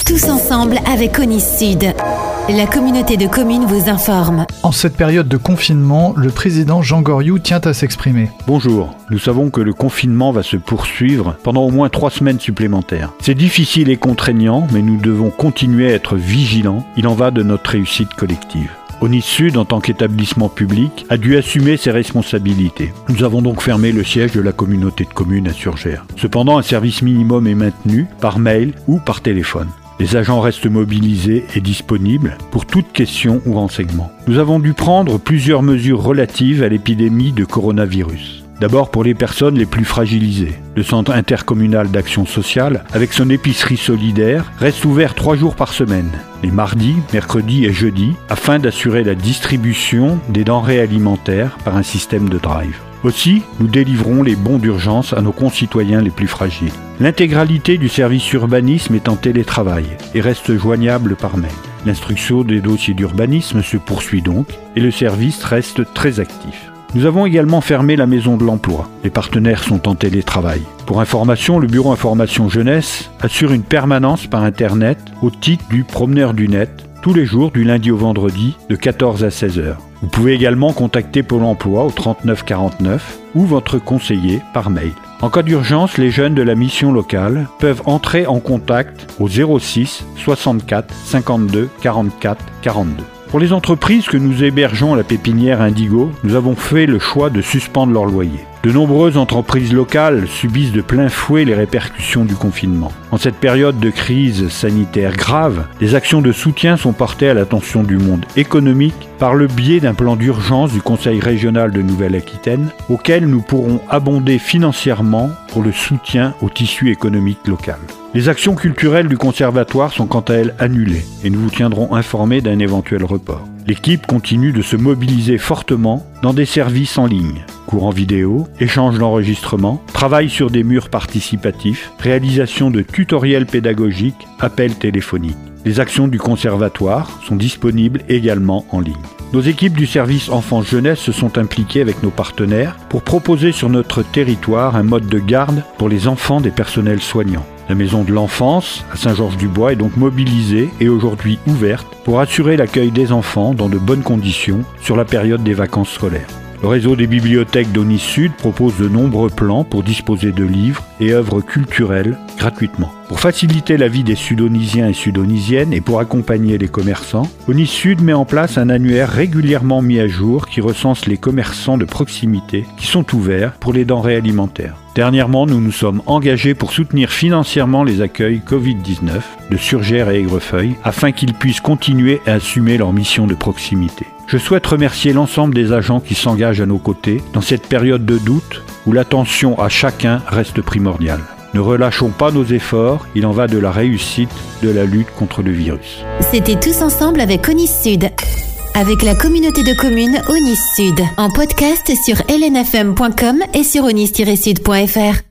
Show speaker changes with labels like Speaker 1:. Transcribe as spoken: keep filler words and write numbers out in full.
Speaker 1: Tous ensemble avec Onis Sud. La communauté de communes vous informe.
Speaker 2: En cette période de confinement, le président Jean Goriou tient à s'exprimer.
Speaker 3: Bonjour, nous savons que le confinement va se poursuivre pendant au moins trois semaines supplémentaires. C'est difficile et contraignant, mais nous devons continuer à être vigilants. Il en va de notre réussite collective. Onis Sud, en tant qu'établissement public, a dû assumer ses responsabilités. Nous avons donc fermé le siège de la communauté de communes à Surgères. Cependant, un service minimum est maintenu par mail ou par téléphone. Les agents restent mobilisés et disponibles pour toute question ou renseignement. Nous avons dû prendre plusieurs mesures relatives à l'épidémie de coronavirus. D'abord pour les personnes les plus fragilisées. Le centre intercommunal d'action sociale, avec son épicerie solidaire, reste ouvert trois jours par semaine, les mardis, mercredis et jeudis, afin d'assurer la distribution des denrées alimentaires par un système de drive. Aussi, nous délivrons les bons d'urgence à nos concitoyens les plus fragiles. L'intégralité du service urbanisme est en télétravail et reste joignable par mail. L'instruction des dossiers d'urbanisme se poursuit donc et le service reste très actif. Nous avons également fermé la maison de l'emploi. Les partenaires sont en télétravail. Pour information, le bureau information jeunesse assure une permanence par Internet au titre du promeneur du net tous les jours du lundi au vendredi de quatorze à seize heures. Vous pouvez également contacter Pôle emploi au trente-neuf quarante-neuf ou votre conseiller par mail. En cas d'urgence, les jeunes de la mission locale peuvent entrer en contact au zéro six soixante-quatre cinquante-deux quarante-quatre quarante-deux. Pour les entreprises que nous hébergeons à la pépinière Indigo, nous avons fait le choix de suspendre leur loyer. De nombreuses entreprises locales subissent de plein fouet les répercussions du confinement. En cette période de crise sanitaire grave, des actions de soutien sont portées à l'attention du monde économique par le biais d'un plan d'urgence du Conseil régional de Nouvelle-Aquitaine, auquel nous pourrons abonder financièrement pour le soutien au tissu économique local. Les actions culturelles du conservatoire sont quant à elles annulées et nous vous tiendrons informés d'un éventuel report. L'équipe continue de se mobiliser fortement dans des services en ligne, cours en vidéo, échange d'enregistrements, travail sur des murs participatifs, réalisation de tutoriels pédagogiques, appels téléphoniques. Les actions du conservatoire sont disponibles également en ligne. Nos équipes du service enfance-jeunesse se sont impliquées avec nos partenaires pour proposer sur notre territoire un mode de garde pour les enfants des personnels soignants. La maison de l'enfance à Saint-Georges-du-Bois est donc mobilisée et aujourd'hui ouverte pour assurer l'accueil des enfants dans de bonnes conditions sur la période des vacances scolaires. Le réseau des bibliothèques d'Onis Sud propose de nombreux plans pour disposer de livres et œuvres culturelles gratuitement. Pour faciliter la vie des Sudonisiens et Sudonisiennes et pour accompagner les commerçants, Onis Sud met en place un annuaire régulièrement mis à jour qui recense les commerçants de proximité qui sont ouverts pour les denrées alimentaires. Dernièrement, nous nous sommes engagés pour soutenir financièrement les accueils covid dix-neuf de Surgères et Aigrefeuille afin qu'ils puissent continuer à assumer leur mission de proximité. Je souhaite remercier l'ensemble des agents qui s'engagent à nos côtés dans cette période de doute où l'attention à chacun reste primordiale. Ne relâchons pas nos efforts, il en va de la réussite de la lutte contre le virus.
Speaker 1: C'était Tous ensemble avec Onis Sud. Avec la communauté de communes Onis Sud. En podcast sur l n f m point com et sur onis tiret sud point f r.